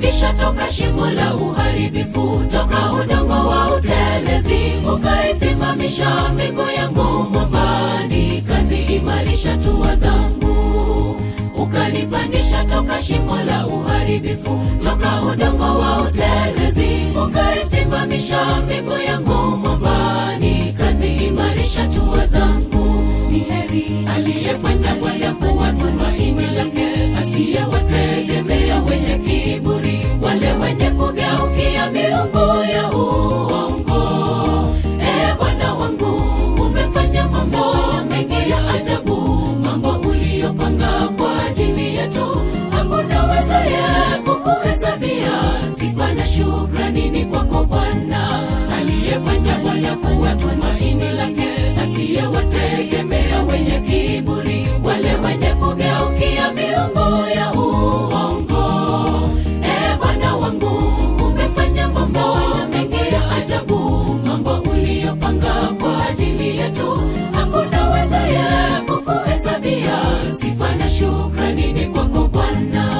ukanipandisha toka shimo la uharibifu, toka udongo wa utelezi, ukaisimamisha miguu yangu mwambani, kaziimarisha hatua zangu. Ukanipandisha toka shimo la uharibifu, toka udongo wa utelezi, ukaisimamisha miguu yangu mwambani, kaziimarisha hatua zangu. Ni heri aliyefanya Bwana kuwa tumaini lake, asiyewategemea wenye kiburi, wale wenye kugeukia miungu ya uongo. Bwana wangu, umefanya mambo mengi ya ajabu, mambo uliyopanga kwa ajili yetu, hakuna wezaye kukuhesabia. Sifa na shukrani ni kwako Bwana, aliyefanya Bwana kuwa tumaini lake, asiyewategemea wenye kiburi, wale wenye kugeukia miungu ya uongo. Bwana wangu, umefanya mambo mengi ya ajabu, mambo uliyopanga kwa ajili yetu, hakuna wezaye kukuhesabia. Sifa na shukrani ni kwako Bwana.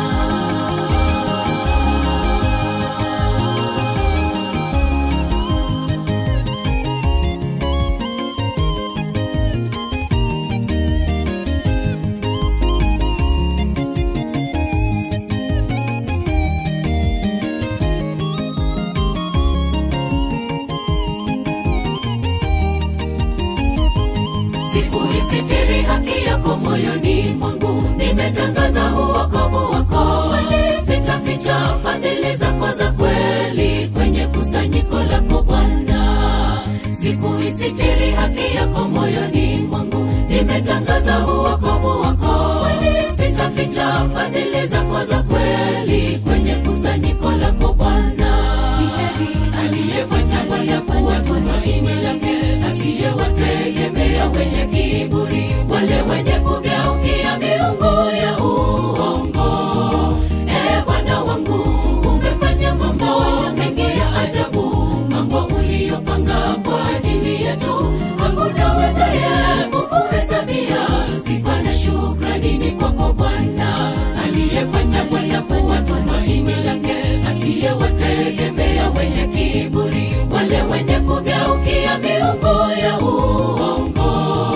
Sitiri haki yako moyoni mwangu, nimetangaza uokovu wako, sitaficha fadhili zako za kweli kwenye kusanyiko lako Bwana. Sikuisitiri haki yako moyoni mwangu, nimetangaza uokovu wako, sitaficha fadhili zako za kweli kwenye kusanyiko lako Bwana. Ni heri aliyefanya Bwana kuwa tumaini lake, asiyewategemea wenye kiburi, wale wenye kugeukia miungu ya uongo. Bwana wangu, umefanya mambo mengi ya ajabu, mambo uliyopanga kwa ajili yetu, hakuna wezaye kukuhesabia. Sifa na shukrani ni kwako Bwana, aliyefanya Bwana kuwa tumaini lake, asiyewategemea wenye kiburi, wale wenye kugeukia miungu ya uongo.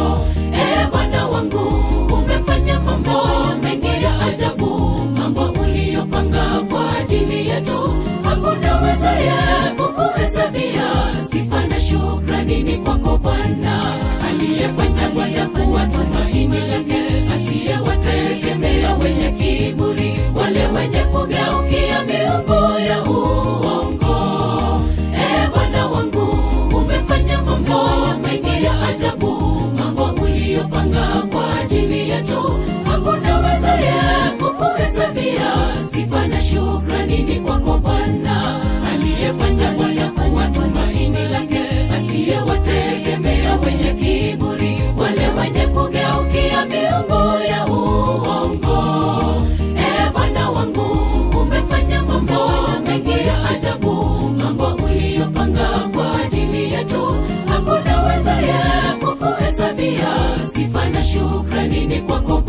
Bwana wangu, umefanya mambo mengi ya ajabu, mambo uliyopanga kwa ajili yetu, hakuna wezaye kukuhesabia. Sifa na shukrani ni kwako Bwana, aliyefanya Bwana kuwa tumaini lake, asiyewategemea wenye kiburi, wale wenye kugeukia miungu ya uongo. Bwana wangu, umefanya mambo mengi ya ajabu, mambo uliyopanga kwa ajili yetu, hakuna wezaye kukuhesabia. Sifa na shukrani ni kwako Bwana, aliyefanya Bwana kuwa tumaini lake, asiyewategemea wenye kiburi, wale wenye kugeukia miungu ya uongo. Bwana wangu, umefanya mambo mengi ya ajabu, mambo uliyopanga kwa ajili yetu, hakuna wezaye kukuhesabia. Sifa na shukrani ni kwako